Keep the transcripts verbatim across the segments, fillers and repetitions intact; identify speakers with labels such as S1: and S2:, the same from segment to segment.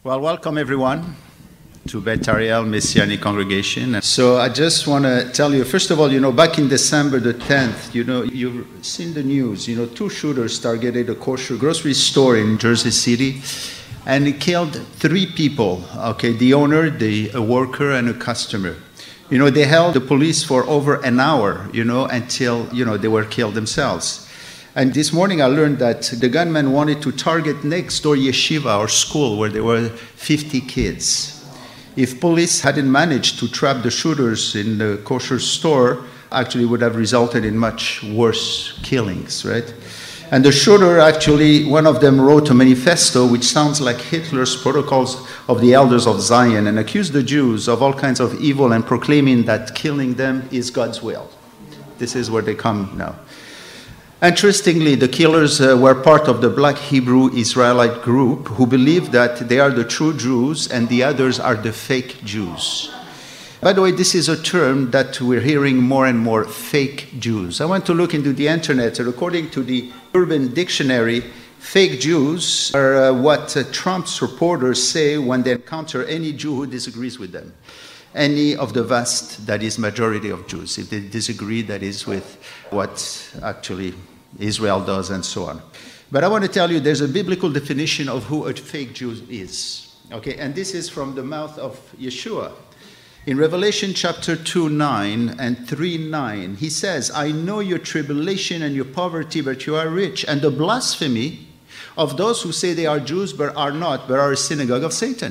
S1: Well, welcome everyone to Beth Ariel Messianic Congregation. So I just want to tell you, first of all, you know, back in December the tenth, you know, you've seen the news, you know, two shooters targeted a kosher grocery store in Jersey City, and it killed three people, okay, the owner, the a worker, and a customer. You know, they held the police for over an hour, you know, until, you know, they were killed themselves. And this morning I learned that the gunman wanted to target next door yeshiva or school where there were fifty kids. If police hadn't managed to trap the shooters in the kosher store, actually would have resulted in much worse killings, right? And the shooter actually, one of them wrote a manifesto which sounds like Hitler's Protocols of the Elders of Zion and accused the Jews of all kinds of evil and proclaiming that killing them is God's will. This is where they come now. Interestingly, the killers uh, were part of the Black Hebrew Israelite group who believe that they are the true Jews and the others are the fake Jews. By the way, this is a term that we're hearing more and more, fake Jews. I went to look into the internet, and according to the Urban Dictionary, fake Jews are uh, what uh, Trump supporters say when they encounter any Jew who disagrees with them. Any of the vast, that is, majority of Jews. If they disagree, that is with what actually Israel does and so on. But I want to tell you there's a biblical definition of who a fake Jew is. Okay, and this is from the mouth of Yeshua. In Revelation chapter two, nine and three, nine, he says, I know your tribulation and your poverty, but you are rich, and the blasphemy of those who say they are Jews but are not, but are a synagogue of Satan.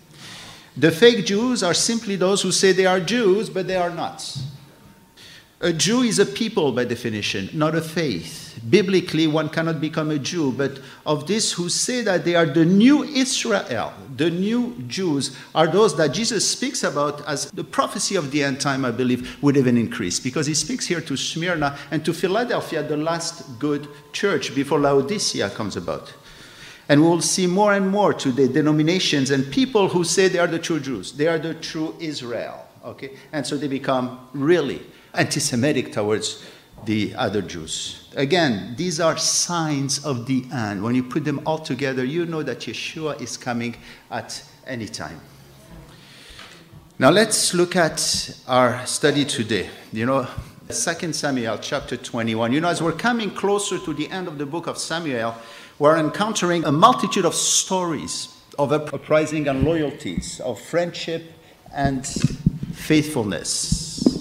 S1: The fake Jews are simply those who say they are Jews, but they are not. A Jew is a people by definition, not a faith. Biblically, one cannot become a Jew, but of this who say that they are the new Israel, the new Jews, are those that Jesus speaks about as the prophecy of the end time, I believe, would even increase. Because he speaks here to Smyrna and to Philadelphia, the last good church before Laodicea comes about. And we will see more and more to the denominations and people who say they are the true Jews. They are the true Israel, okay? And so they become really anti-Semitic towards the other Jews. Again, these are signs of the end. When you put them all together, you know that Yeshua is coming at any time. Now let's look at our study today. You know, Second Samuel chapter twenty-one. You know, as we're coming closer to the end of the book of Samuel, we're encountering a multitude of stories of uprising and loyalties, of friendship and faithfulness.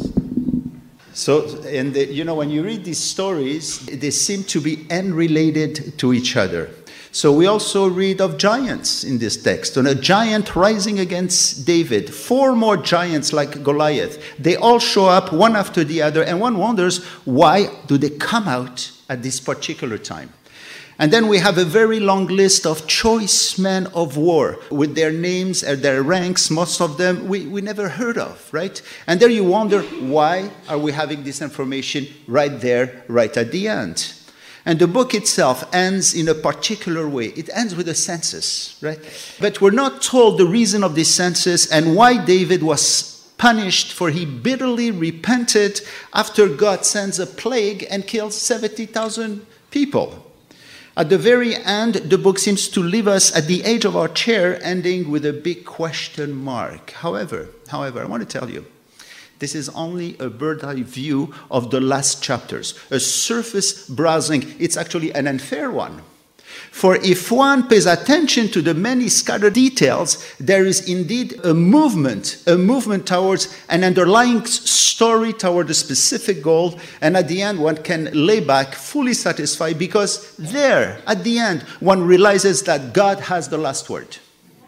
S1: So, and the, you know, when you read these stories, they seem to be unrelated to each other. So we also read of giants in this text, and a giant rising against David, four more giants like Goliath. They all show up one after the other, and one wonders, why do they come out at this particular time? And then we have a very long list of choice men of war with their names and their ranks, most of them we, we never heard of, right? And there you wonder, why are we having this information right there, right at the end? And the book itself ends in a particular way. It ends with a census, right? But we're not told the reason of this census and why David was punished, for he bitterly repented after God sends a plague and kills seventy thousand people. At the very end, the book seems to leave us at the edge of our chair, ending with a big question mark. However, however, I want to tell you, this is only a bird's eye view of the last chapters, a surface browsing. It's actually an unfair one. For if one pays attention to the many scattered details, there is indeed a movement, a movement towards an underlying story toward a specific goal, and at the end one can lay back fully satisfied because there, at the end, one realizes that God has the last word.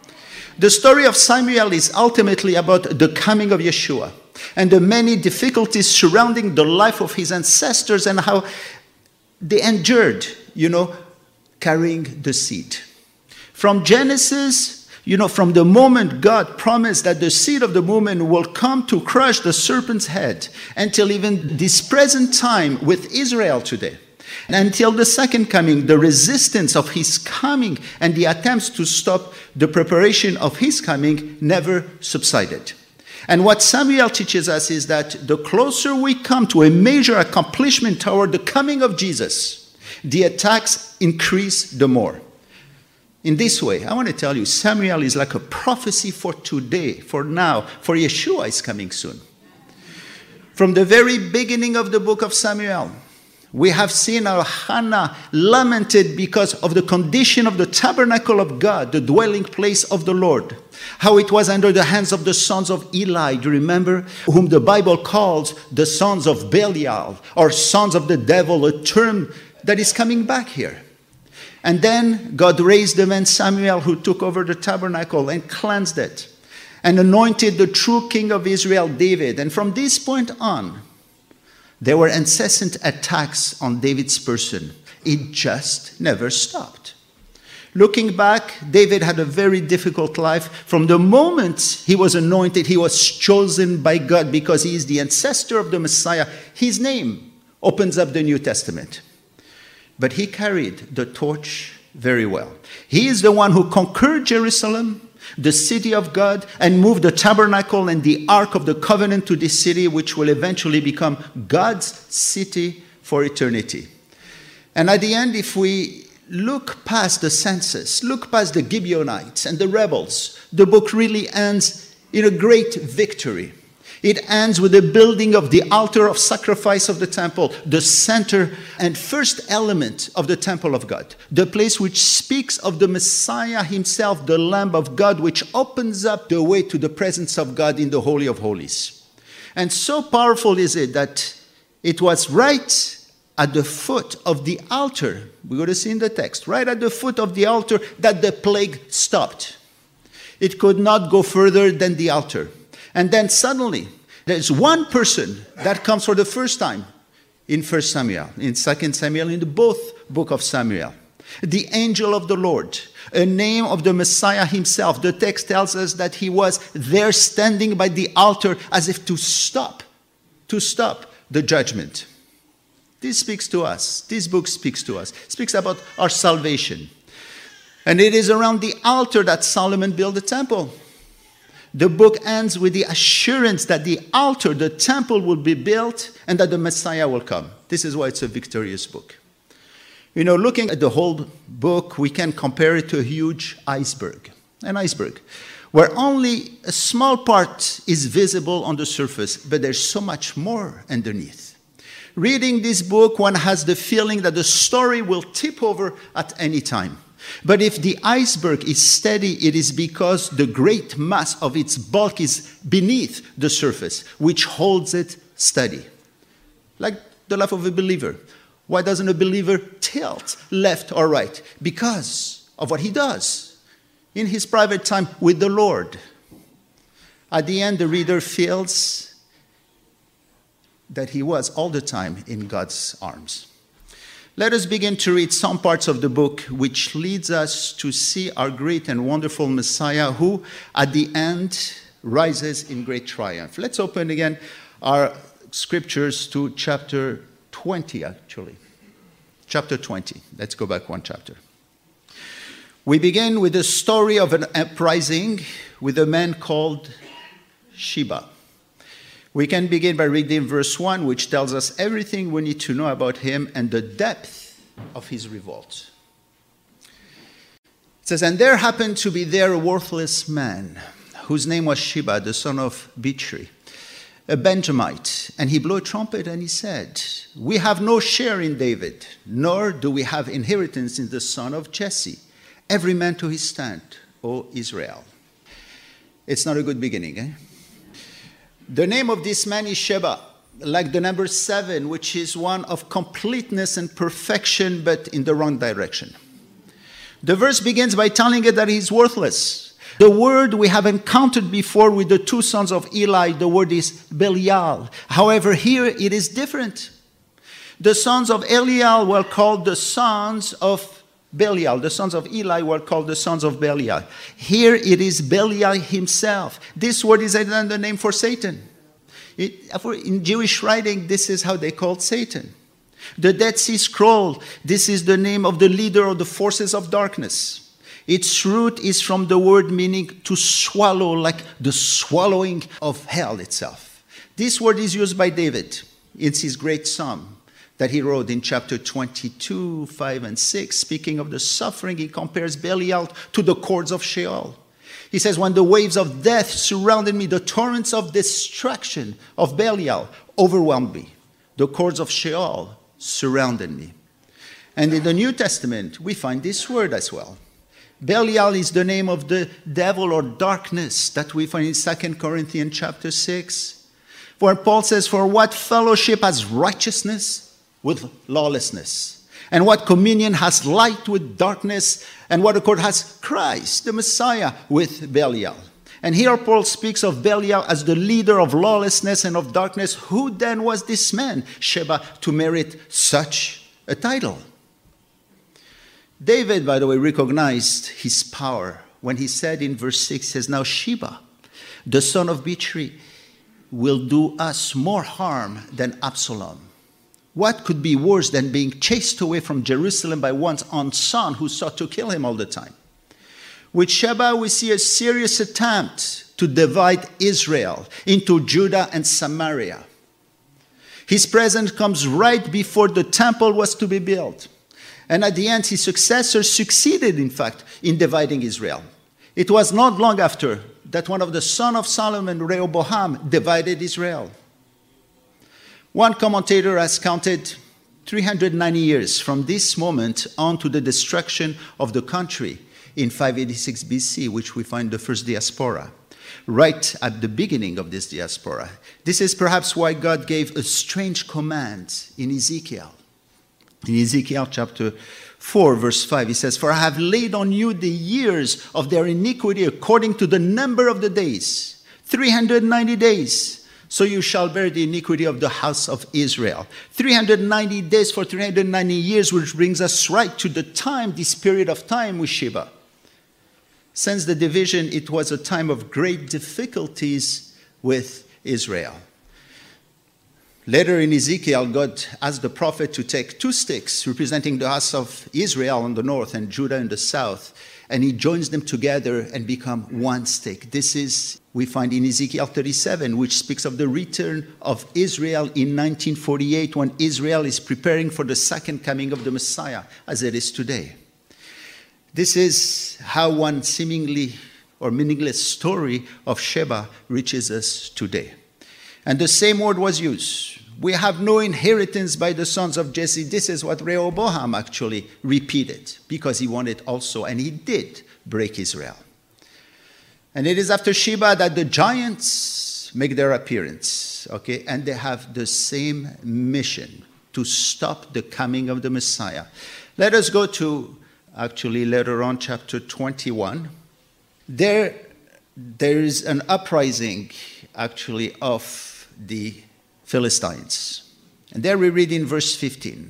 S1: The story of Samuel is ultimately about the coming of Yeshua and the many difficulties surrounding the life of his ancestors and how they endured, you know, carrying the seed. From Genesis, you know, from the moment God promised that the seed of the woman will come to crush the serpent's head, until even this present time with Israel today, and until the second coming, the resistance of his coming and the attempts to stop the preparation of his coming never subsided. And what Samuel teaches us is that the closer we come to a major accomplishment toward the coming of Jesus, the attacks increase the more. in this way. I want to tell you, Samuel is like a prophecy for today, for now, for Yeshua is coming soon. From the very beginning of the book of Samuel, we have seen how Hannah lamented because of the condition of the tabernacle of God, the dwelling place of the Lord. How it was under the hands of the sons of Eli, do you remember? Whom the Bible calls the sons of Belial, or sons of the devil, a term that is coming back here. And then God raised the man Samuel, who took over the tabernacle and cleansed it, and anointed the true king of Israel, David. And from this point on, there were incessant attacks on David's person. It just never stopped. Looking back, David had a very difficult life. From the moment he was anointed, he was chosen by God because he is the ancestor of the Messiah. His name opens up the New Testament. But he carried the torch very well. He is the one who conquered Jerusalem, the city of God, and moved the tabernacle and the Ark of the Covenant to this city, which will eventually become God's city for eternity. And at the end, if we look past the census, look past the Gibeonites and the rebels, the book really ends in a great victory. It ends with the building of the altar of sacrifice of the temple, the center and first element of the temple of God, the place which speaks of the Messiah himself, the Lamb of God, which opens up the way to the presence of God in the Holy of Holies. And so powerful is it that it was right at the foot of the altar, we're going to see in the text, right at the foot of the altar that the plague stopped. It could not go further than the altar. And then suddenly, there's one person that comes for the first time in First Samuel, in Second Samuel, in the both book of Samuel. The angel of the Lord, a name of the Messiah himself. The text tells us that he was there standing by the altar as if to stop, to stop the judgment. This speaks to us. This book speaks to us. It speaks about our salvation. And it is around the altar that Solomon built the temple. The book ends with the assurance that the altar, the temple, will be built and that the Messiah will come. This is why it's a victorious book. You know, looking at the whole book, we can compare it to a huge iceberg, an iceberg, where only a small part is visible on the surface, but there's so much more underneath. Reading this book, one has the feeling that the story will tip over at any time. But if the iceberg is steady, it is because the great mass of its bulk is beneath the surface, which holds it steady. Like the life of a believer. Why doesn't a believer tilt left or right? Because of what he does in his private time with the Lord. At the end, the reader feels that he was all the time in God's arms. Let us begin to read some parts of the book which leads us to see our great and wonderful Messiah who, at the end, rises in great triumph. Let's open again our scriptures to chapter twenty, actually. Chapter twenty. Let's go back one chapter. We begin with the story of an uprising with a man called Sheba. We can begin by reading verse one, which tells us everything we need to know about him and the depth of his revolt. It says, "And there happened to be there a worthless man, whose name was Sheba, the son of Bichri, a Benjamite. And he blew a trumpet and he said, 'We have no share in David, nor do we have inheritance in the son of Jesse. Every man to his stand, O Israel.'" It's not a good beginning, eh? The name of this man is Sheba, like the number seven, which is one of completeness and perfection, but in the wrong direction. The verse begins by telling it that he's worthless. The word we have encountered before with the two sons of Eli, the word is Belial. However, here it is different. The sons of Eliel were called the sons of Belial. The sons of Eli were called the sons of Belial. Here it is Belial himself. This word is another name for Satan. It, in Jewish writing, this is how they called Satan. The Dead Sea Scroll, this is the name of the leader of the forces of darkness. Its root is from the word meaning to swallow, like the swallowing of hell itself. This word is used by David in his great psalm, that he wrote in chapter twenty-two, five and six, speaking of the suffering, he compares Belial to the cords of Sheol. He says, when the waves of death surrounded me, the torrents of destruction of Belial overwhelmed me. The cords of Sheol surrounded me. And in the New Testament, we find this word as well. Belial is the name of the devil or darkness that we find in Second Corinthians chapter six, where Paul says, for what fellowship has righteousness with lawlessness? And what communion has light with darkness? And what accord has Christ, the Messiah, with Belial? And here Paul speaks of Belial as the leader of lawlessness and of darkness. Who then was this man, Sheba, to merit such a title? David, by the way, recognized his power when he said in verse six, he says, now Sheba, the son of Bichri, will do us more harm than Absalom. What could be worse than being chased away from Jerusalem by one's own son who sought to kill him all the time? With Sheba, we see a serious attempt to divide Israel into Judah and Samaria. His presence comes right before the temple was to be built. And at the end, his successor succeeded, in fact, in dividing Israel. It was not long after that one of the sons of Solomon, Rehoboam, divided Israel. One commentator has counted three hundred ninety years from this moment on to the destruction of the country in five eighty-six B C, which we find the first diaspora, right at the beginning of this diaspora. This is perhaps why God gave a strange command in Ezekiel. In Ezekiel chapter four, verse five, he says, for I have laid on you the years of their iniquity according to the number of the days, three hundred ninety days. So you shall bear the iniquity of the house of Israel. three hundred ninety days for three hundred ninety years, which brings us right to the time, this period of time with Sheba. Since the division, it was a time of great difficulties with Israel. Later in Ezekiel, God asked the prophet to take two sticks representing the house of Israel on the north and Judah in the south, and he joins them together and become one stick. This is, we find in Ezekiel thirty-seven, which speaks of the return of Israel in nineteen forty-eight, when Israel is preparing for the second coming of the Messiah, as it is today. This is how one seemingly or meaningless story of Sheba reaches us today. And the same word was used. We have no inheritance by the sons of Jesse. This is what Rehoboam actually repeated, because he wanted also, and he did, break Israel. And it is after Sheba that the giants make their appearance, okay? And they have the same mission, to stop the coming of the Messiah. Let us go to, actually later on, chapter twenty-one. There, there is an uprising, actually, of the Philistines. And there we read in verse fifteen.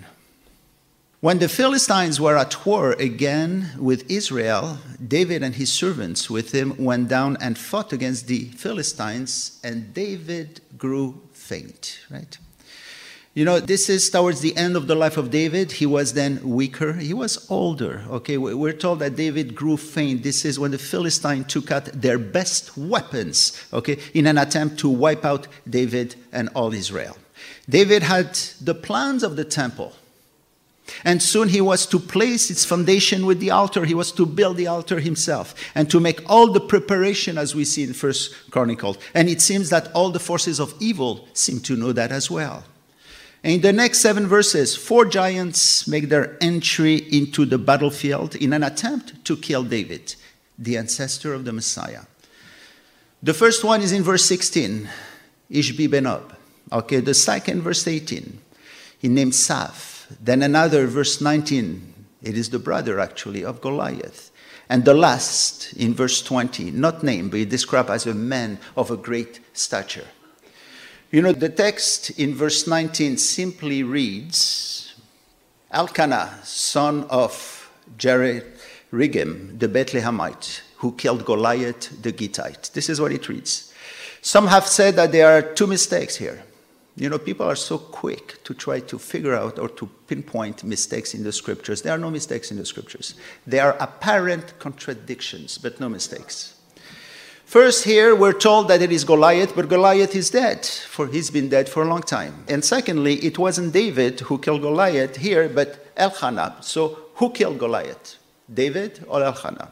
S1: When the Philistines were at war again with Israel, David and his servants with him went down and fought against the Philistines, and David grew faint, right? You know, this is towards the end of the life of David. He was then weaker. He was older, okay? We're told that David grew faint. This is when the Philistines took out their best weapons, okay, in an attempt to wipe out David and all Israel. David had the plans of the temple. And soon he was to place its foundation with the altar. He was to build the altar himself and to make all the preparation, as we see in First Chronicles. And it seems that all the forces of evil seem to know that as well. In the next seven verses, four giants make their entry into the battlefield in an attempt to kill David, the ancestor of the Messiah. The first one is in verse sixteen, Ishbi-Benob. Okay, the second, verse eighteen, he named Saph. Then another, verse nineteen, it is the brother, actually, of Goliath. And the last, in verse twenty, not named, but described as a man of a great stature. You know, the text in verse nineteen simply reads, Elkanah, son of Jehoiakim, the Bethlehemite, who killed Goliath the Gittite. This is what it reads. Some have said that there are two mistakes here. You know, people are so quick to try to figure out or to pinpoint mistakes in the scriptures. There are no mistakes in the scriptures. There are apparent contradictions, but no mistakes. First, here we're told that it is Goliath, but Goliath is dead, for he's been dead for a long time. And secondly, it wasn't David who killed Goliath here, but Elkanah. So who killed Goliath? David or Elkanah?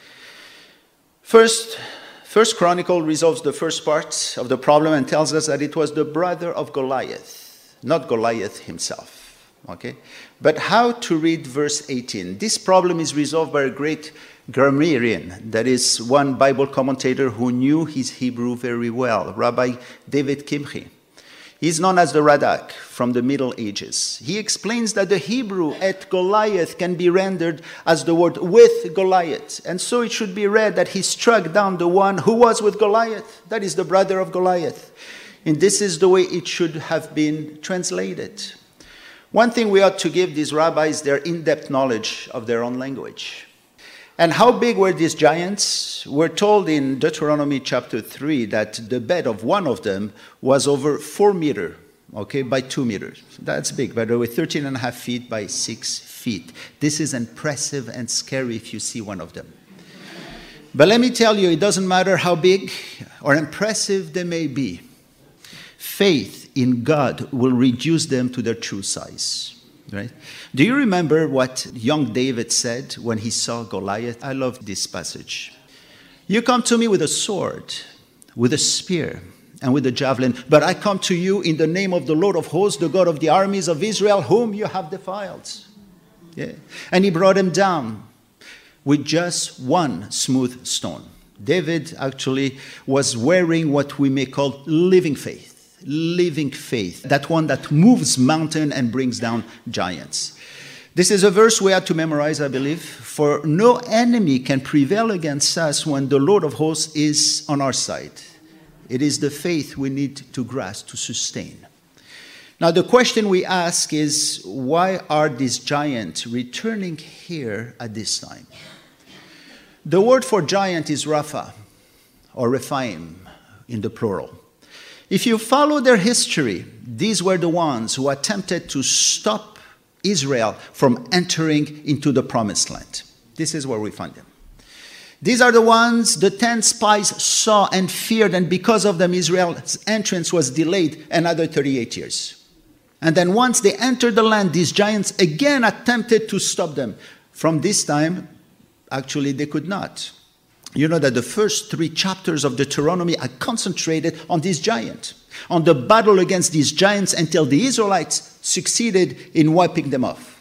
S1: First, First Chronicle resolves the first part of the problem and tells us that it was the brother of Goliath, not Goliath himself. Okay? But how to read verse eighteen? This problem is resolved by a great grammarian, that is one Bible commentator who knew his Hebrew very well, Rabbi David Kimchi. He's known as the Radak from the Middle Ages. He explains that the Hebrew at Goliath can be rendered as the word with Goliath. And so it should be read that he struck down the one who was with Goliath. That is the brother of Goliath. And this is the way it should have been translated. One thing we ought to give these rabbis their in-depth knowledge of their own language. And how big were these giants? We're told in Deuteronomy chapter three that the bed of one of them was over four meters, okay, by two meters. That's big, by the way, thirteen and a half feet by six feet. This is impressive and scary if you see one of them. But let me tell you, it doesn't matter how big or impressive they may be. Faith in God will reduce them to their true size. Right? Do you remember what young David said when he saw Goliath? I love this passage. You come to me with a sword, with a spear, and with a javelin, but I come to you in the name of the Lord of hosts, the God of the armies of Israel, whom you have defiled. Yeah. And he brought him down with just one smooth stone. David actually was wearing what we may call living faith. Living faith, that one that moves mountain and brings down giants. This is a verse we have to memorize, I believe, for no enemy can prevail against us when the Lord of hosts is on our side. It is the faith we need to grasp, to sustain. Now the question we ask is, why are these giants returning here at this time? The word for giant is Rapha, or Rephaim in the plural. If you follow their history, these were the ones who attempted to stop Israel from entering into the promised land. This is where we find them. These are the ones the ten spies saw and feared, and because of them, Israel's entrance was delayed another thirty-eight years. And then once they entered the land, these giants again attempted to stop them. From this time, actually, they could not. You know that the first three chapters of Deuteronomy are concentrated on this giant, on the battle against these giants until the Israelites succeeded in wiping them off.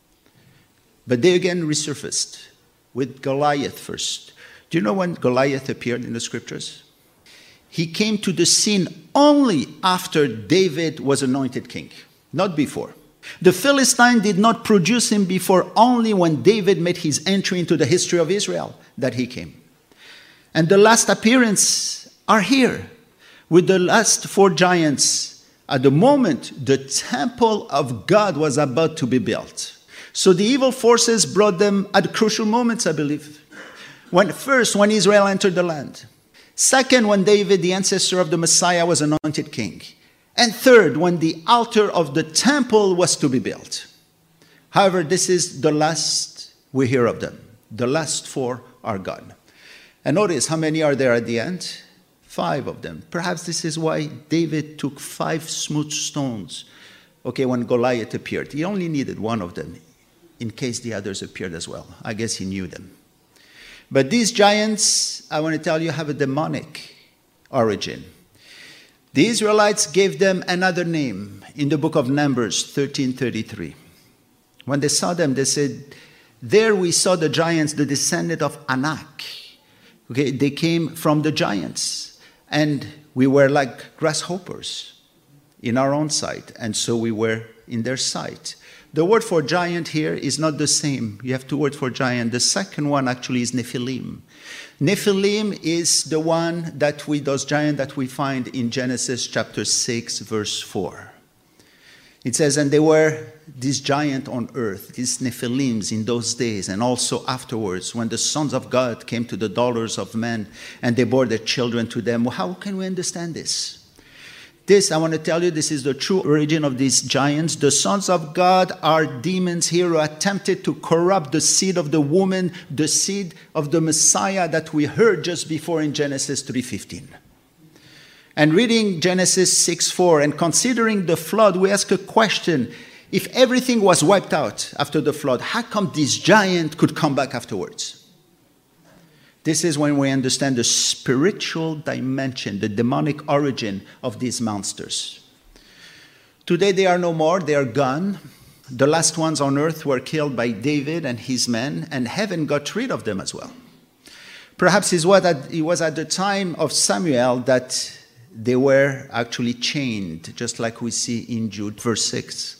S1: But they again resurfaced with Goliath first. Do you know when Goliath appeared in the scriptures? He came to the scene only after David was anointed king, not before. The Philistine did not produce him before, only when David made his entry into the history of Israel that he came. And the last appearance are here with the last four giants at the moment the temple of God was about to be built. So the evil forces brought them at crucial moments, I believe. When, first, when Israel entered the land. Second, when David, the ancestor of the Messiah, was anointed king. And third, when the altar of the temple was to be built. However, this is the last we hear of them. The last four are gone. And notice how many are there at the end? Five of them. Perhaps this is why David took five smooth stones. Okay, when Goliath appeared, he only needed one of them in case the others appeared as well. I guess he knew them. But these giants, I want to tell you, have a demonic origin. The Israelites gave them another name in the book of Numbers thirteen thirty-three. When they saw them, they said, there we saw the giants, the descendant of Anak. Okay, they came from the giants, and we were like grasshoppers in our own sight, and so we were in their sight. The word for giant here is not the same. You have two words for giant. The second one actually is Nephilim. Nephilim is the one that we, those giants that we find in Genesis chapter six, verse four. It says, and they were this giant on earth, these Nephilims in those days, and also afterwards, when the sons of God came to the daughters of men, and they bore their children to them. Well, how can we understand this? This, I want to tell you, this is the true origin of these giants. The sons of God are demons here who attempted to corrupt the seed of the woman, the seed of the Messiah that we heard just before in Genesis three fifteen. And reading Genesis six four and considering the flood, we ask a question. If everything was wiped out after the flood, how come this giant could come back afterwards? This is when we understand the spiritual dimension, the demonic origin of these monsters. Today they are no more, they are gone. The last ones on earth were killed by David and his men, and heaven got rid of them as well. Perhaps it was at the time of Samuel that they were actually chained, just like we see in Jude, verse six.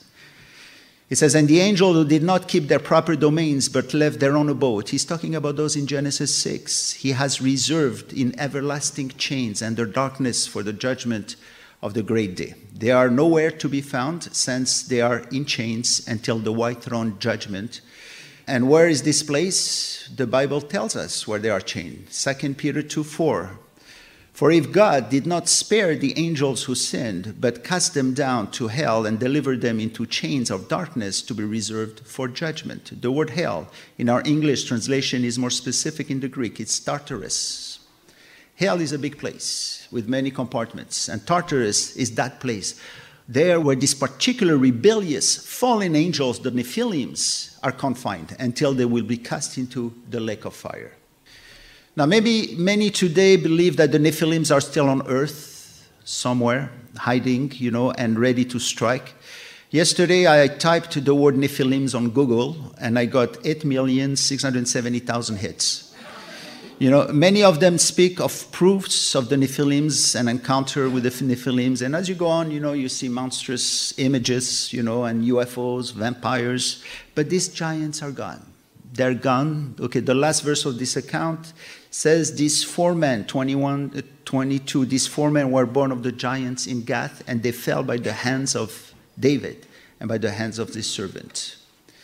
S1: It says, and the angel who did not keep their proper domains but left their own abode. He's talking about those in Genesis six. He has reserved in everlasting chains and their darkness for the judgment of the great day. They are nowhere to be found since they are in chains until the white throne judgment. And where is this place? The Bible tells us where they are chained. Second Peter two four. For if God did not spare the angels who sinned, but cast them down to hell and delivered them into chains of darkness to be reserved for judgment. The word hell in our English translation is more specific in the Greek. It's Tartarus. Hell is a big place with many compartments, and Tartarus is that place. There where these particular rebellious fallen angels, the Nephilims, are confined until they will be cast into the lake of fire. Now, maybe many today believe that the Nephilims are still on earth somewhere, hiding, you know, and ready to strike. Yesterday, I typed the word Nephilims on Google, and I got eight million six hundred seventy thousand hits. You know, many of them speak of proofs of the Nephilims and encounter with the Nephilims. And as you go on, you know, you see monstrous images, you know, and U F Os, vampires. But these giants are gone. They're gone. Okay, the last verse of this account says these four men, twenty-one, twenty-two, these four men were born of the giants in Gath, and they fell by the hands of David and by the hands of this servant.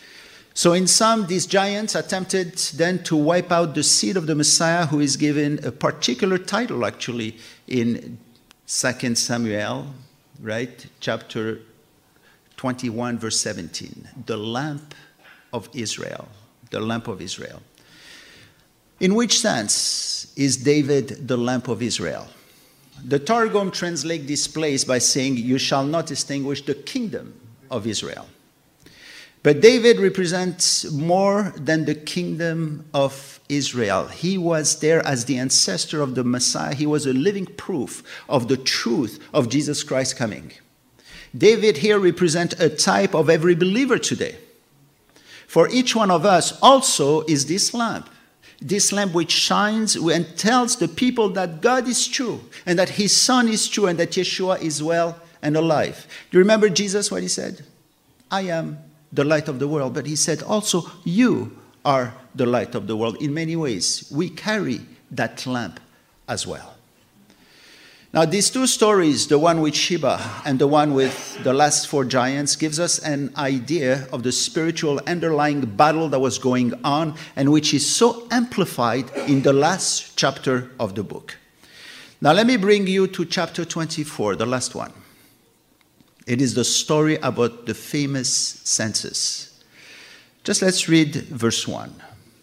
S1: So in sum, these giants attempted then to wipe out the seed of the Messiah, who is given a particular title actually in Second Samuel, right? Chapter twenty-one, verse seventeen. The lamp of Israel. The lamp of Israel. In which sense is David the lamp of Israel? The Targum translates this place by saying, you shall not extinguish the kingdom of Israel. But David represents more than the kingdom of Israel. He was there as the ancestor of the Messiah. He was a living proof of the truth of Jesus Christ coming. David here represents a type of every believer today. For each one of us also is this lamp. This lamp which shines and tells the people that God is true and that his Son is true and that Yeshua is well and alive. Do you remember Jesus, what he said? I am the light of the world. But he said also, you are the light of the world. In many ways, we carry that lamp as well. Now, these two stories, the one with Sheba and the one with the last four giants, gives us an idea of the spiritual underlying battle that was going on and which is so amplified in the last chapter of the book. Now, let me bring you to chapter twenty-four, the last one. It is the story about the famous census. Just let's read verse one.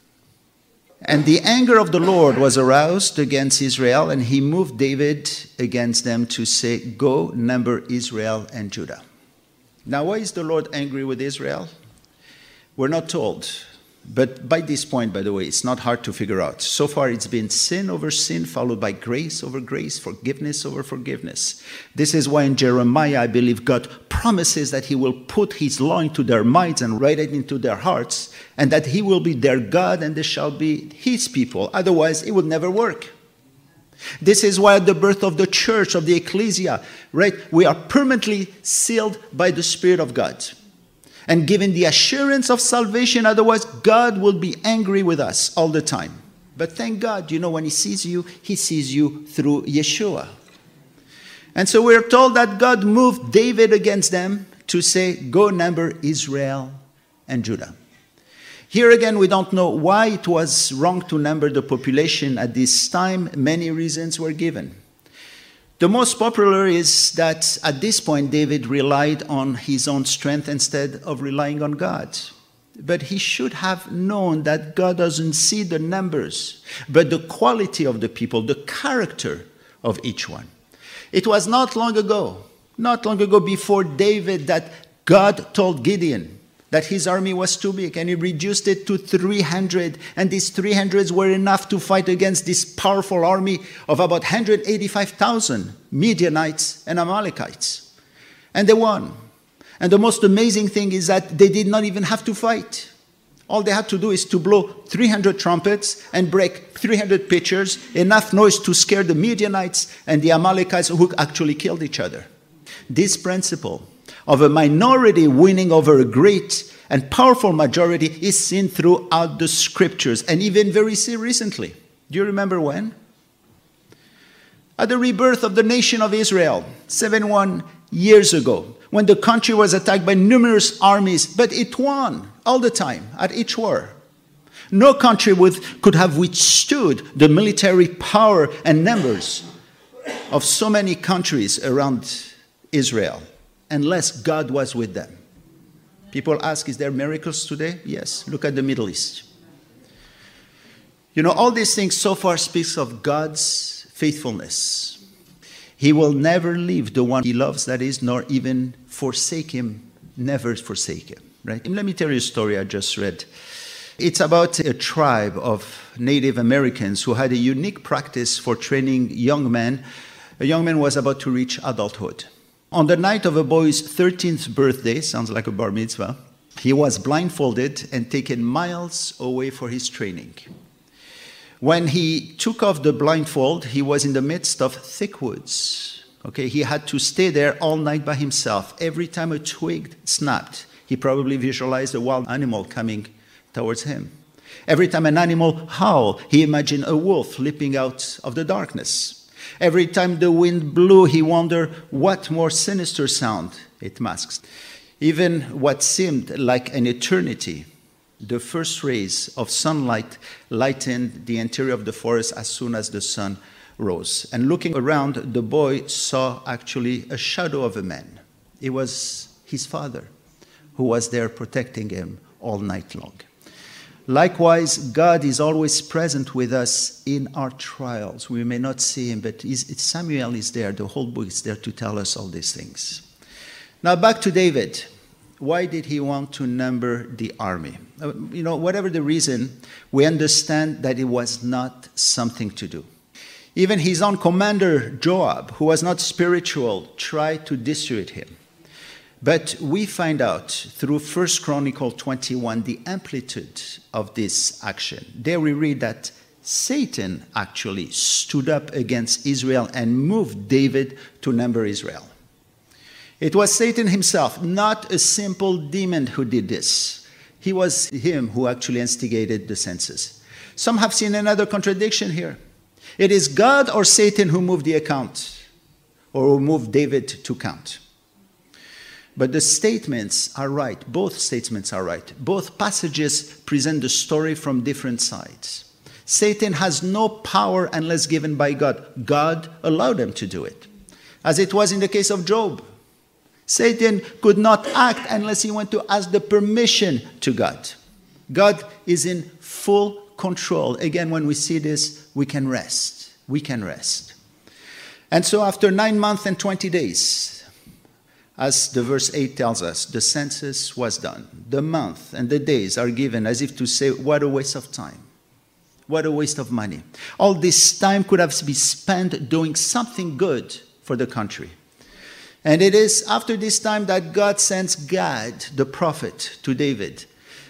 S1: And the anger of the Lord was aroused against Israel, and he moved David against them to say, go, number Israel and Judah. Now, why is the Lord angry with Israel? We're not told. But by this point, by the way, it's not hard to figure out. So far, it's been sin over sin, followed by grace over grace, forgiveness over forgiveness. This is why in Jeremiah, I believe God promises that he will put his law into their minds and write it into their hearts, and that he will be their God and they shall be his people. Otherwise, it would never work. This is why at the birth of the church, of the ecclesia, right, we are permanently sealed by the Spirit of God and given the assurance of salvation. Otherwise, God will be angry with us all the time. But thank God, you know, when he sees you, he sees you through Yeshua. And so we're told that God moved David against them to say, go number Israel and Judah. Here again, we don't know why it was wrong to number the population at this time. Many reasons were given. The most popular is that at this point, David relied on his own strength instead of relying on God. But he should have known that God doesn't see the numbers, but the quality of the people, the character of each one. It was not long ago, not long ago before David, that God told Gideon that his army was too big, and he reduced it to three hundred, and these three hundreds were enough to fight against this powerful army of about one hundred eighty-five thousand Midianites and Amalekites. And they won. And the most amazing thing is that they did not even have to fight. All they had to do is to blow three hundred trumpets and break three hundred pitchers, enough noise to scare the Midianites and the Amalekites, who actually killed each other. This principle of a minority winning over a great and powerful majority is seen throughout the scriptures, and even very recently. Do you remember when? At the rebirth of the nation of Israel, seventy-one years ago, when the country was attacked by numerous armies, but it won all the time at each war. No country would, could have withstood the military power and numbers of so many countries around Israel, unless God was with them. People ask, is there miracles today? Yes. Look at the Middle East. You know, all these things so far speaks of God's faithfulness. He will never leave the one he loves, that is, nor even forsake him, never forsake him, right? And let me tell you a story I just read. It's about a tribe of Native Americans who had a unique practice for training young men. A young man was about to reach adulthood. On the night of a boy's thirteenth birthday, sounds like a bar mitzvah, he was blindfolded and taken miles away for his training. When he took off the blindfold, he was in the midst of thick woods. Okay, he had to stay there all night by himself. Every time a twig snapped, he probably visualized a wild animal coming towards him. Every time an animal howled, he imagined a wolf leaping out of the darkness. Every time the wind blew, he wondered what more sinister sound it masks. Even what seemed like an eternity, the first rays of sunlight lightened the interior of the forest as soon as the sun rose. And looking around, the boy saw actually a shadow of a man. It was his father who was there protecting him all night long. Likewise, God is always present with us in our trials. We may not see him, but Samuel is there. The whole book is there to tell us all these things. Now back to David. Why did he want to number the army? You know, whatever the reason, we understand that it was not something to do. Even his own commander, Joab, who was not spiritual, tried to dissuade him. But we find out through First Chronicles twenty-one the amplitude of this action. There we read that Satan actually stood up against Israel and moved David to number Israel. It was Satan himself, not a simple demon, who did this. He was him who actually instigated the census. Some have seen another contradiction here. It is God or Satan who moved the account, or who moved David to count. But the statements are right. Both statements are right. Both passages present the story from different sides. Satan has no power unless given by God. God allowed him to do it, as it was in the case of Job. Satan could not act unless he went to ask the permission to God. God is in full control. Again, when we see this, we can rest. We can rest. And so after nine months and twenty days, as the verse eight tells us, the census was done. The month and the days are given as if to say, what a waste of time. What a waste of money. All this time could have been spent doing something good for the country. And it is after this time that God sends Gad, the prophet, to David.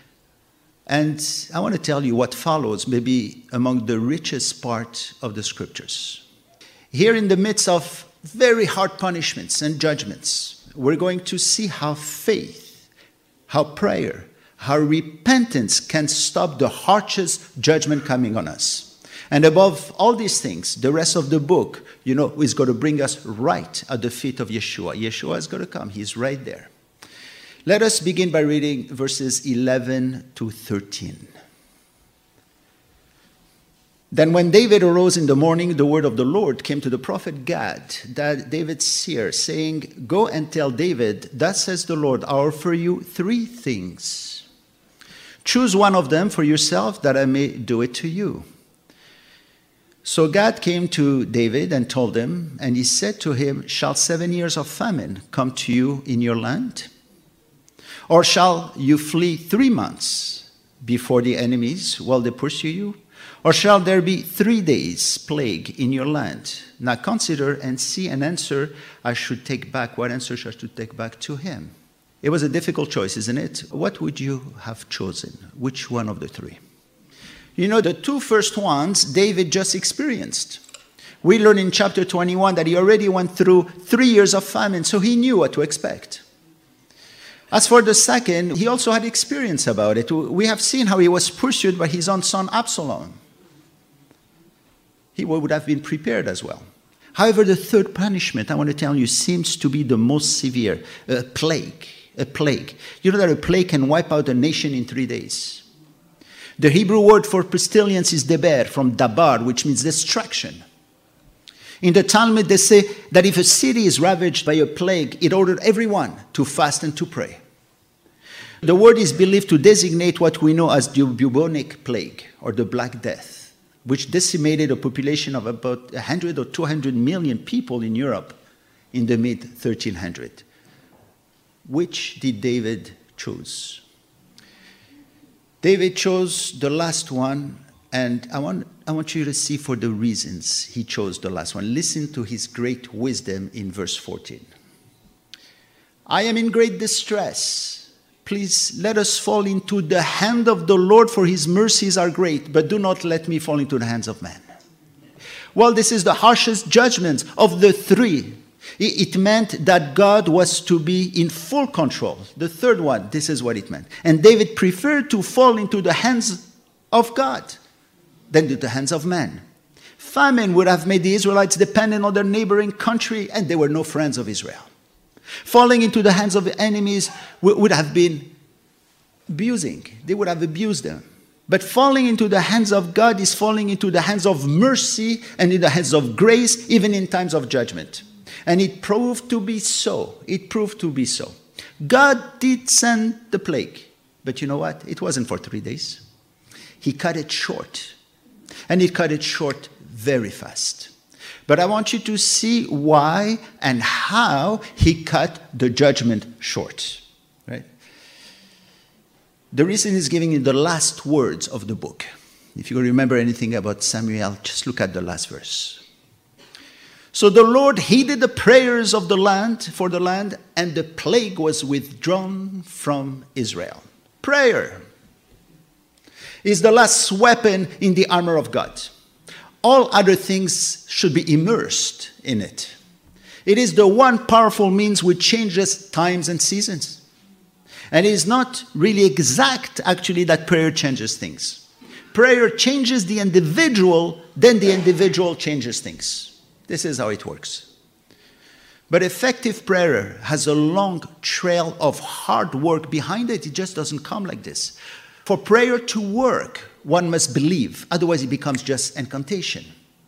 S1: And I want to tell you what follows, maybe among the richest part of the scriptures. Here in the midst of very hard punishments and judgments, we're going to see how faith, how prayer, how repentance can stop the harshest judgment coming on us. And above all these things, the rest of the book, you know, is going to bring us right at the feet of Yeshua. Yeshua is going to come. He's right there. Let us begin by reading verses eleven to thirteen. Then when David arose in the morning, the word of the Lord came to the prophet Gad, that David's seer, saying, Go and tell David, thus says the Lord, I offer you three things. Choose one of them for yourself, that I may do it to you. So Gad came to David and told him, and he said to him, Shall seven years of famine come to you in your land? Or shall you flee three months before the enemies while they pursue you? Or shall there be three days plague in your land? Now consider and see and answer. I should take back. What answer should I should take back to him? It was a difficult choice, isn't it? What would you have chosen? Which one of the three? You know, the two first ones, David just experienced. We learn in chapter twenty-one that he already went through three years of famine, so he knew what to expect. As for the second, he also had experience about it. We have seen how he was pursued by his own son Absalom. He would have been prepared as well. However, the third punishment, I want to tell you, seems to be the most severe. A plague. A plague. You know that a plague can wipe out a nation in three days. The Hebrew word for pestilence is deber, from dabar, which means destruction. In the Talmud, they say that if a city is ravaged by a plague, it ordered everyone to fast and to pray. The word is believed to designate what we know as the bubonic plague, or the Black Death, which decimated a population of about one hundred or two hundred million people in Europe in the mid thirteen hundreds. Which did David choose? David chose the last one, and I want, I want you to see for the reasons he chose the last one. Listen to his great wisdom in verse fourteen. I am in great distress. Please let us fall into the hand of the Lord, for his mercies are great, but do not let me fall into the hands of man. Well, this is the harshest judgment of the three. It meant that God was to be in full control. The third one, this is what it meant. And David preferred to fall into the hands of God than into the hands of man. Famine would have made the Israelites dependent on their neighboring country, and they were no friends of Israel. Falling into the hands of the enemies would have been abusing. They would have abused them. But falling into the hands of God is falling into the hands of mercy and in the hands of grace, even in times of judgment. And it proved to be so. It proved to be so. God did send the plague. But you know what? It wasn't for three days. He cut it short. And he cut it short very fast. But I want you to see why and how he cut the judgment short. Right? The reason is giving in the last words of the book. If you remember anything about Samuel, just look at the last verse. So the Lord heeded the prayers of the land for the land, and the plague was withdrawn from Israel. Prayer is the last weapon in the armor of God. All other things should be immersed in it. It is the one powerful means which changes times and seasons. And it is not really exact, actually, that prayer changes things. Prayer changes the individual, then the individual changes things. This is how it works. But effective prayer has a long trail of hard work behind it. It just doesn't come like this. For prayer to work, one must believe. Otherwise, it becomes just incantation.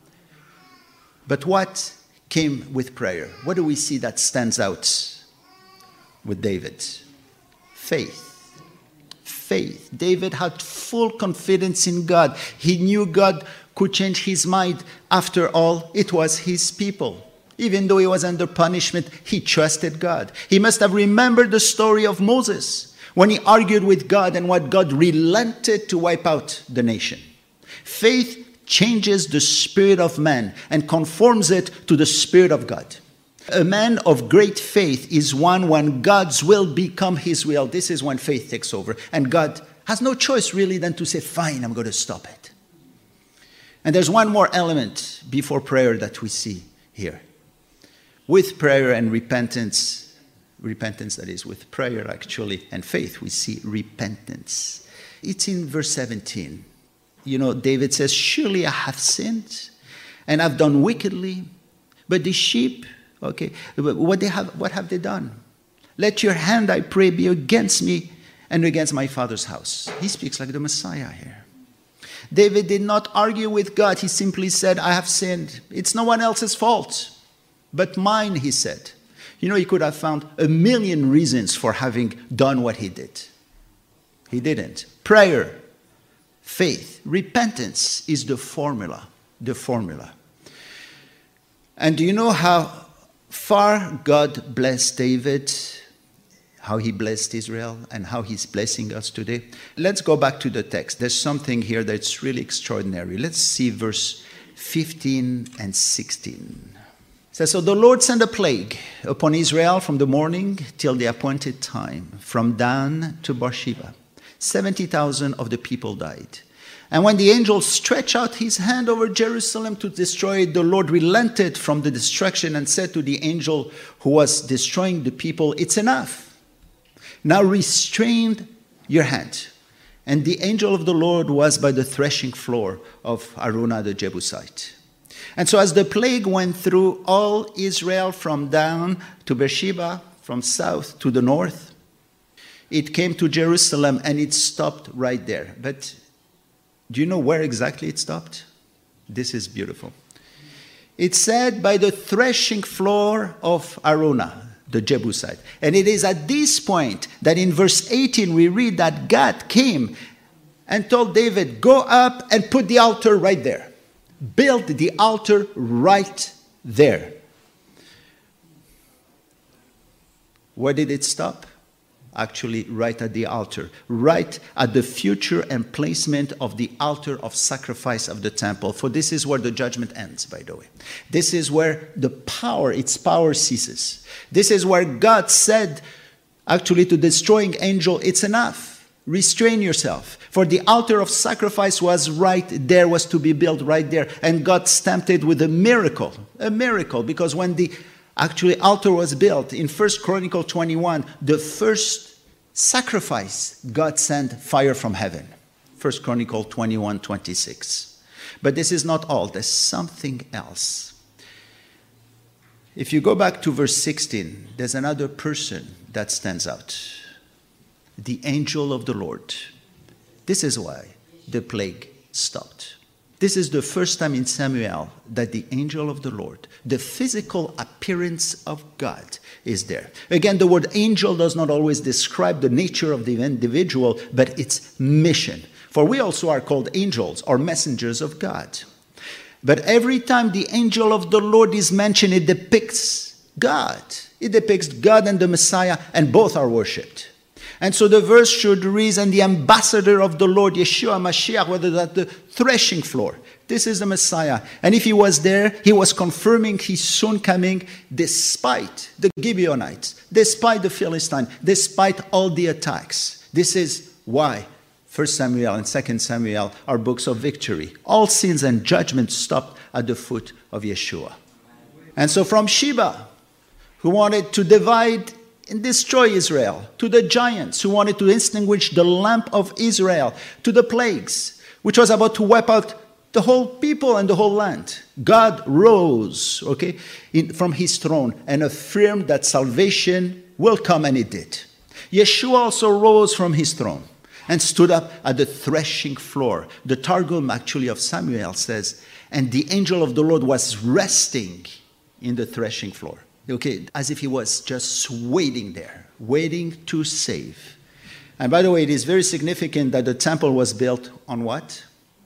S1: But what came with prayer? What do we see that stands out with David? Faith. Faith. David had full confidence in God. He knew God could change his mind. After all, it was his people. Even though he was under punishment, he trusted God. He must have remembered the story of Moses, when he argued with God and what God relented to wipe out the nation. Faith changes the spirit of man and conforms it to the spirit of God. A man of great faith is one when God's will become his will. This is when faith takes over. And God has no choice really than to say, fine, I'm going to stop it. And there's one more element before prayer that we see here. With prayer and repentance, Repentance, that is, with prayer, actually, and faith, we see repentance. It's in verse seventeen. You know, David says, surely I have sinned, and I've done wickedly. But the sheep, okay, what, they have, what have they done? Let your hand, I pray, be against me and against my father's house. He speaks like the Messiah here. David did not argue with God. He simply said, I have sinned. It's no one else's fault but mine, he said. You know, he could have found a million reasons for having done what he did. He didn't. Prayer, faith, repentance is the formula, the formula. And do you know how far God blessed David, how he blessed Israel, and how he's blessing us today? Let's go back to the text. There's something here that's really extraordinary. Let's see verse fifteen and sixteen. It says, so the Lord sent a plague upon Israel from the morning till the appointed time, from Dan to Beersheba. seventy thousand of the people died. And when the angel stretched out his hand over Jerusalem to destroy it, the Lord relented from the destruction and said to the angel who was destroying the people, it's enough. Now restrain your hand. And the angel of the Lord was by the threshing floor of Araunah the Jebusite. And so as the plague went through all Israel from Dan to Beersheba, from south to the north, it came to Jerusalem and it stopped right there. But do you know where exactly it stopped? This is beautiful. It said by the threshing floor of Araunah, the Jebusite. And it is at this point that in verse eighteen we read that God came and told David, go up and put the altar right there. Build the altar right there. Where did it stop? Actually, right at the altar, right at the future emplacement of the altar of sacrifice of the temple. For this is where the judgment ends, by the way. This is where the power, its power ceases. This is where God said, actually, to the destroying angel, it's enough. Restrain yourself. For the altar of sacrifice was right there, was to be built right there. And God stamped it with a miracle, a miracle, because when the actually altar was built in First Chronicles twenty-one, the first sacrifice, God sent fire from heaven. First Chronicles twenty-one, twenty-six. But this is not all. There's something else. If you go back to verse sixteen, there's another person that stands out. The angel of the Lord. This is why the plague stopped. This is the first time in Samuel that the angel of the Lord, the physical appearance of God, is there. Again, the word angel does not always describe the nature of the individual, but its mission. For we also are called angels or messengers of God. But every time the angel of the Lord is mentioned, it depicts God. It depicts God and the Messiah, and both are worshipped. And so the verse should read, and the ambassador of the Lord, Yeshua Mashiach, whether at the threshing floor. This is the Messiah. And if he was there, he was confirming his soon coming despite the Gibeonites, despite the Philistines, despite all the attacks. This is why First Samuel and Second Samuel are books of victory. All sins and judgments stopped at the foot of Yeshua. And so from Sheba, who wanted to divide and destroy Israel, to the giants who wanted to extinguish the lamp of Israel, to the plagues, which was about to wipe out the whole people and the whole land. God rose, okay, in, from his throne and affirmed that salvation will come, and it did. Yeshua also rose from his throne and stood up at the threshing floor. The Targum actually of Samuel says, and the angel of the Lord was resting in the threshing floor. Okay, as if he was just waiting there, waiting to save. And by the way, it is very significant that the temple was built on what?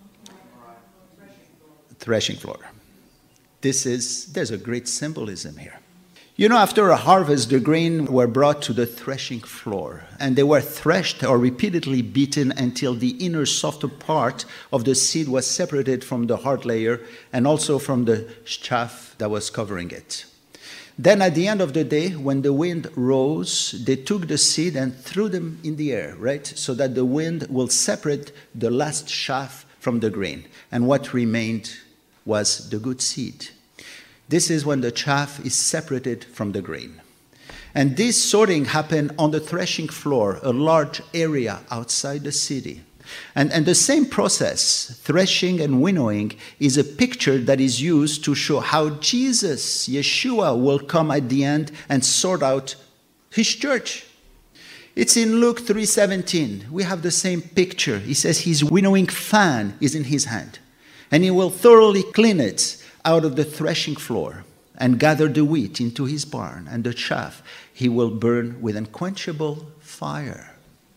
S1: Threshing floor. This is, there's a great symbolism here. You know, after a harvest, the grain were brought to the threshing floor, and they were threshed or repeatedly beaten until the inner softer part of the seed was separated from the hard layer and also from the chaff that was covering it. Then at the end of the day, when the wind rose, they took the seed and threw them in the air, right? So that the wind will separate the last chaff from the grain. And what remained was the good seed. This is when the chaff is separated from the grain. And this sorting happened on the threshing floor, a large area outside the city. And, and the same process, threshing and winnowing, is a picture that is used to show how Jesus, Yeshua, will come at the end and sort out his church. It's in Luke three seventeen. We have the same picture. He says his winnowing fan is in his hand, and he will thoroughly clean it out of the threshing floor and gather the wheat into his barn, and the chaff he will burn with unquenchable fire.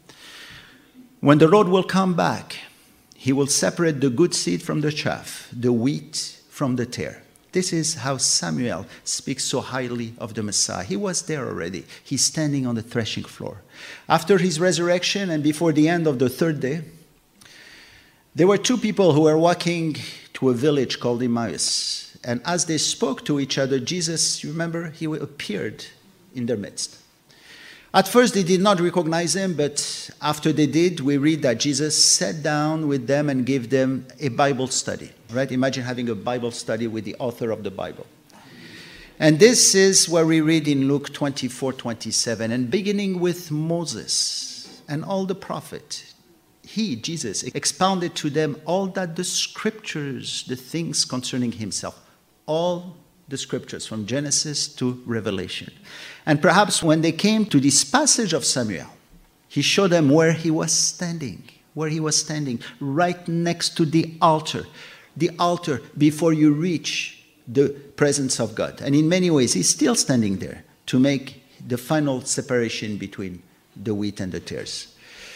S1: When the Lord will come back, he will separate the good seed from the chaff, the wheat from the tare. This is how Samuel speaks so highly of the Messiah. He was there already. He's standing on the threshing floor. After his resurrection and before the end of the third day, there were two people who were walking to a village called Emmaus. And as they spoke to each other, Jesus, you remember, he appeared in their midst. At first, they did not recognize him, but after they did, we read that Jesus sat down with them and gave them a Bible study, right? Imagine having a Bible study with the author of the Bible. And this is where we read in Luke twenty-four twenty-seven, and beginning with Moses and all the prophets, he, Jesus, expounded to them all that the scriptures, the things concerning himself, all the scriptures from Genesis to Revelation. And perhaps when they came to this passage of Samuel, he showed them where he was standing, where he was standing, right next to the altar, the altar before you reach the presence of God. And in many ways, he's still standing there to make the final separation between the wheat and the tares.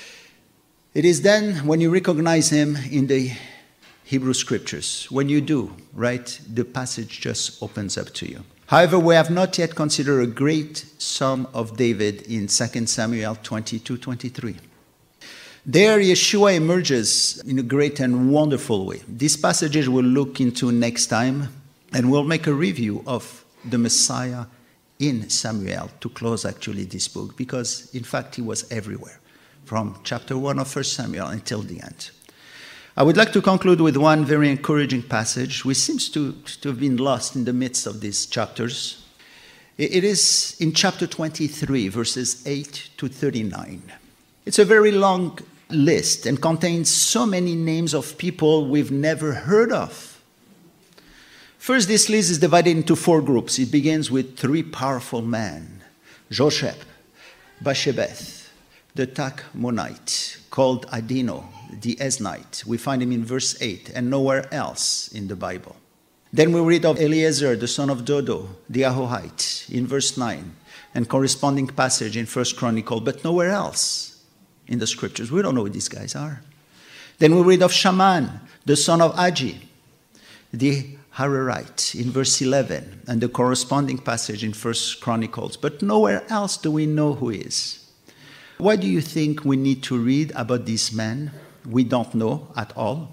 S1: It is then when you recognize him in the Hebrew scriptures. When you do, right, the passage just opens up to you. However, we have not yet considered a great psalm of David in Second Samuel twenty-two twenty-three. There, Yeshua emerges in a great and wonderful way. These passages we'll look into next time, and we'll make a review of the Messiah in Samuel to close actually this book, because in fact he was everywhere, from chapter one of First Samuel until the end. I would like to conclude with one very encouraging passage, which seems to, to have been lost in the midst of these chapters. It is in chapter twenty-three, verses eight to thirty-nine. It's a very long list and contains so many names of people we've never heard of. First, this list is divided into four groups. It begins with three powerful men: Josheb, Bashebeth, the Tachmonite, called Adino, the Eznite. We find him in verse eight and nowhere else in the Bible. Then we read of Eliezer, the son of Dodo, the Ahohite, in verse nine, and corresponding passage in First Chronicle, but nowhere else in the scriptures. We don't know who these guys are. Then we read of Shaman, the son of Agi, the Hararite, in verse eleven, and the corresponding passage in First Chronicles, but nowhere else do we know who he is. Why do you think we need to read about these men we don't know at all?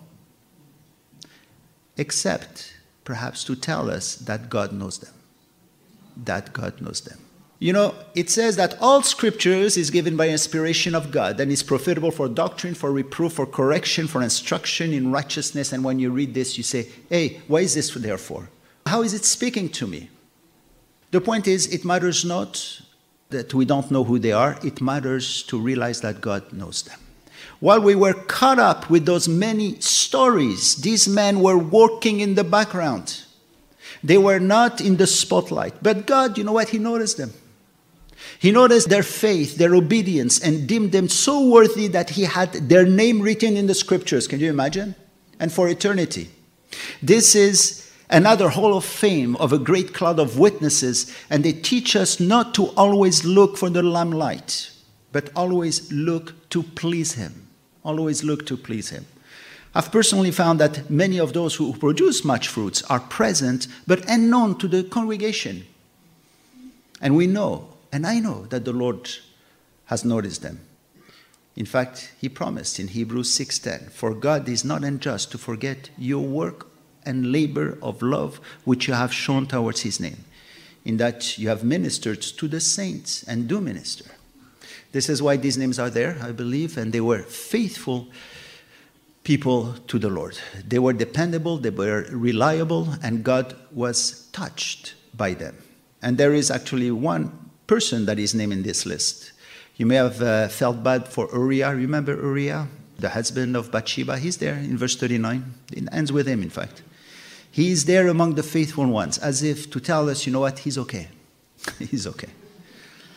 S1: Except perhaps to tell us that God knows them. That God knows them. You know, it says that all scriptures is given by inspiration of God and is profitable for doctrine, for reproof, for correction, for instruction in righteousness. And when you read this, you say, hey, why is this there for? How is it speaking to me? The point is, it matters not that we don't know who they are. It matters to realize that God knows them. While we were caught up with those many stories, these men were working in the background. They were not in the spotlight. But God, you know what? He noticed them. He noticed their faith, their obedience, and deemed them so worthy that he had their name written in the scriptures. Can you imagine? And for eternity. This is another hall of fame of a great cloud of witnesses, and they teach us not to always look for the limelight, but always look to please him. Always look to please him. I've personally found that many of those who produce much fruits are present, but unknown to the congregation. And we know, and I know, that the Lord has noticed them. In fact, he promised in Hebrews six ten, "For God is not unjust to forget your work and labor of love which you have shown towards his name, in that you have ministered to the saints and do minister." This is why these names are there, I believe, and they were faithful people to the Lord. They were dependable, they were reliable, and God was touched by them. And there is actually one person that is named in this list. You may have uh, felt bad for Uriah. Remember Uriah, the husband of Bathsheba? He's there in verse thirty-nine. It ends with him, in fact. He is there among the faithful ones, as if to tell us, you know what, he's okay. He's okay.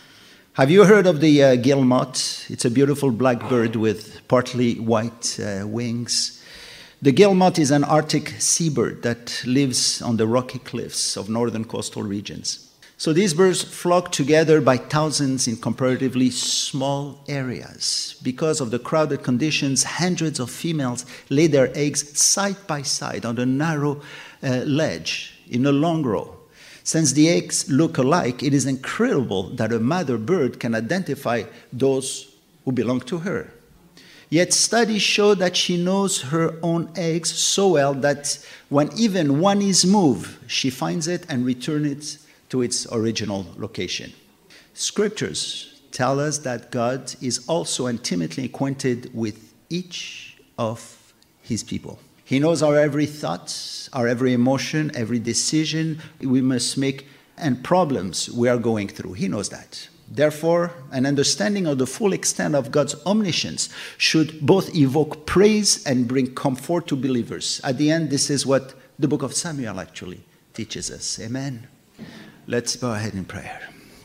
S1: Have you heard of the uh, guillemot? It's a beautiful black bird with partly white uh, wings. The guillemot is an Arctic seabird that lives on the rocky cliffs of northern coastal regions. So these birds flock together by thousands in comparatively small areas. Because of the crowded conditions, hundreds of females lay their eggs side by side on a narrow uh, ledge in a long row. Since the eggs look alike, it is incredible that a mother bird can identify those who belong to her. Yet studies show that she knows her own eggs so well that when even one is moved, she finds it and returns it to its original location. Scriptures tell us that God is also intimately acquainted with each of his people. He knows our every thought, our every emotion, every decision we must make, and problems we are going through. He knows that. Therefore, an understanding of the full extent of God's omniscience should both evoke praise and bring comfort to believers. At the end, this is what the book of Samuel actually teaches us. Amen. Let's go ahead in prayer.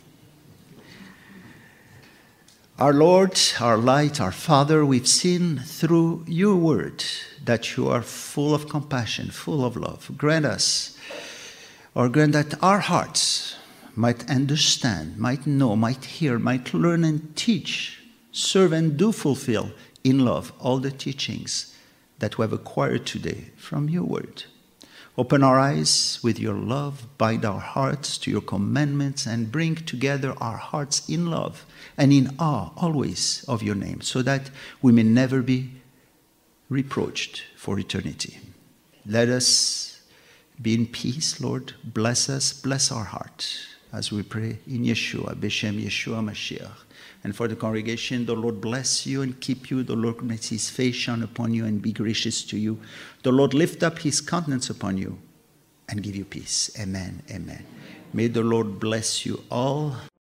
S1: Our Lord, our light, our Father, we've seen through your word that you are full of compassion, full of love. Grant us, or grant that our hearts might understand, might know, might hear, might learn and teach, serve and do fulfill in love all the teachings that we have acquired today from your word. Open our eyes with your love, bind our hearts to your commandments, and bring together our hearts in love and in awe always of your name, so that we may never be reproached for eternity. Let us be in peace, Lord. Bless us, bless our heart, as we pray in Yeshua, B'Shem Yeshua Mashiach. And for the congregation, the Lord bless you and keep you. The Lord make his face shine upon you and be gracious to you. The Lord lift up his countenance upon you and give you peace. Amen, amen. May the Lord bless you all.